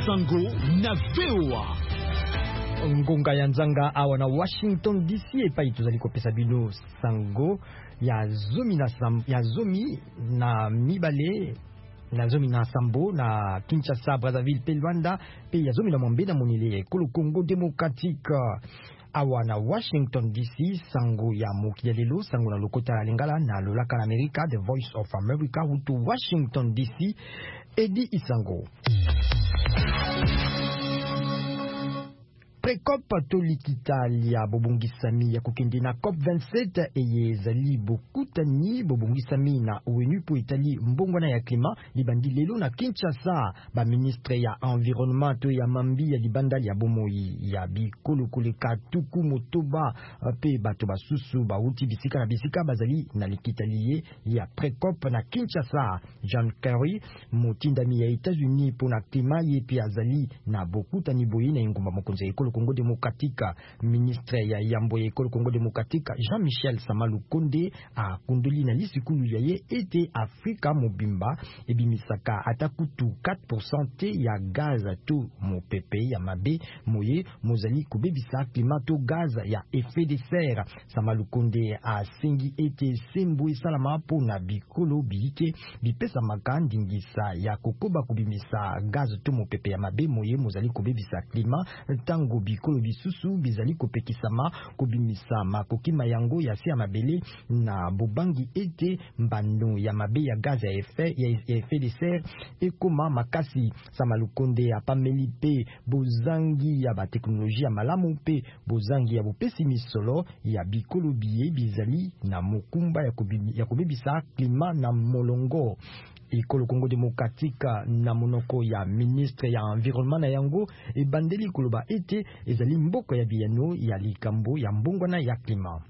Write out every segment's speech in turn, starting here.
Sango na VOA. Ngonga ya nzanga awa na Washington DC epai tozali kopesa bino sango ya zomi na mibale na zomi na Sambo na Kinshasa, Brazzaville pe Luanda pe ya zomi na Mwambe na Monile Kolo Congo Démocratique. Awa na Washington DC sango ya mokili lelo sango na lokota ya lingala na lolaka na America, The Voice of America hutu Washington DC. Edi Isango. Prekop tolikitali ya bobongisami ya kokende na COP27 eyezali bokutani bobongisami na ONU po etali mbongwana ya klima libandi lelo na Kinshasa. Ba ministre ya environnement to ya mambi ya libandali ya bomoi ya bikolo koleka tuku motoba pe bato basusu bauti bisika na bisika bazali na likitali ya Prekop na Kinshasa. John Kerry motindami ya États-Unis po na klima ye pe azali na bokutani boye na ingumba mokonzi ekolo Congo Démocratique. Ministre ya Yambo ya Ekolo Congo Démocratique Jean-Michel Samalukonde a kundoli na lisikulu ya ye ete Afrika mobimba ebimisaka atakutu 4% te ya gaz to mopepe ya mabe moye mozali kubebisa klimato gaz ya effet de serre. Samalukonde a sengi ete sembo esalama po na bikolo biike bipesa makandi ngisa ya kokoba kubimisa gaz to mopepe ya mabe moye mozali kubebisa klima tango bikolo bisusu bizali kopekisama kobimisa makokima yango ya se mabele na bobangi ete mbano ya mabe ya gaz ya effet de serre ekoma makasi. Samalukonde apameli pe bozangi ya ba teknolojia malamu pe bozangi ya bopesi misolo ya bikolo biye bizali na mokumba ya kobebisa klima na molongo. Ekolo Congo Démocratique na monoko ya ministre ya environnement na yango ebandeli koloba ete ezali mboko ya biyano ya likambo ya mbongwana ya klima.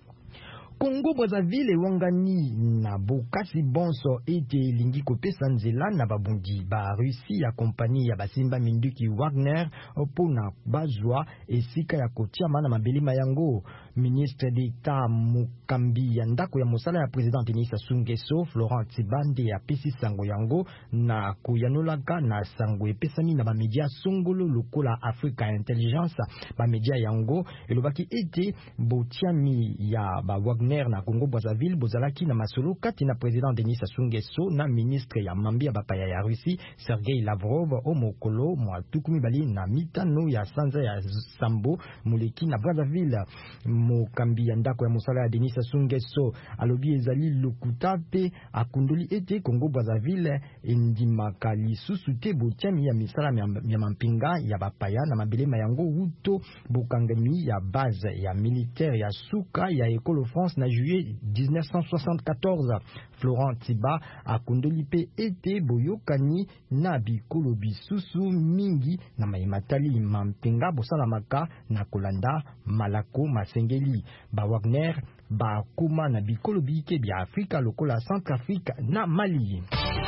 Congo Brazzaville wangani na bokasi bonso ete lingi kopesa nzela na babundi ba Russie ya kompani ya basimba minduki Wagner pona bazwa esika ya kotiama na mabelima yango. Ministre d'État mokambi ya ndako ya mosala ya President Denis Sassou Nguesso Florent Tibande ya pesi sango yango na koyanolaka na sango epesami na bamedia songolo lokola Africa Intelligence. Bamedia yango elobaki ete botiami ya ba Wagner na Congo Brazzaville bozalaki na masolo kati na President Denis Sassou Nguesso na ministre ya mambi ya bapaya ya Russie Sergei Lavrov o mokolo mwa tukumi bali na mitano ya sanza ya Sambo muleki na Brazzaville. Mokambi ya ndako ya mosala ya Denis Sassou Nguesso alobi ezali lokuta pe akundoli ete Congo Brazzaville endimaka lisusu te botiami ya misala ya mampinga ya bapaya na mabelema yango uto bokangami ya base ya militaire ya suka ya Ekolo France na juillet 1974. Florent Tiba akundoli pe ete boyokani na bikolo bisusu mingi na maimatali mampinga bosalamaka na kolanda malako masengeli. Ba Wagner ba kuma na bikolo biike bya Afrika lokola Centrafrique na Mali.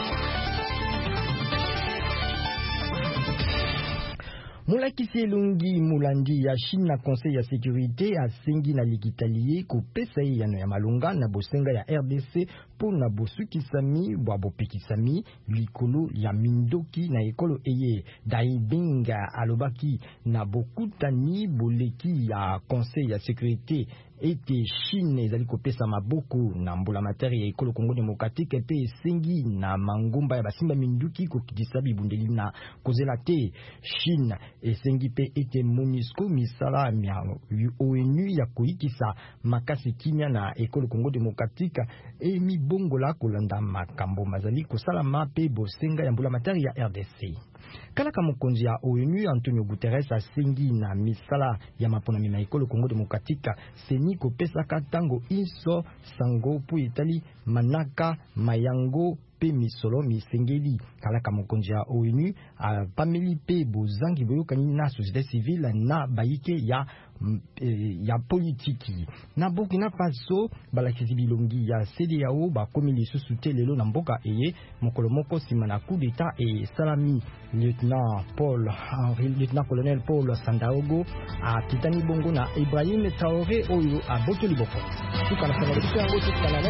Mulakisi elungi mulandi ya Chine na Conseil ya Sécurité asengi na likitaliye kopesa yano ya malunga na bosenga ya RDC po na bosukisami bwa bopekisami likolo ya mindoki na ekolo eye. Dai Binga alobaki na bokutani boleki ya Conseil ya Sécurité ete Chine ezali kopesa maboko na mbula materi ya Ekolo Congo Démocratique pe esengi na mangomba ya basimba minduki kokitisa bibundeli na kozela te. Chine esengi pe ete MONUSCO misala ya ONU ya koikisa makasi kimia na Ekolo Congo Démocratique emibongola kolanda makambo mazali kosalama pe bosenga ya mbula materi ya RDC. Kalaka mokonzi ya ONU Antonio Guterres asengi na misala ya maponami na Ekolo Congo Démocratique seni kopesaka tango inso sango po etali manaka mayango pe misolo misengeli. Kalaka mokonzi ya ONU pameli pe bozangi boyokani na société civile na baike ya politiki. Na Burkina Faso balakisi bilongi ya CEDEAO bakomi lisusu te lelo na mboka eye mokolo moko sima na coup d'état et salami. Lieutenant colonel Paul Sandaogo a kitani bongo na Ibrahim Traoré oyo a botoli boko. Tukana sana yango tukana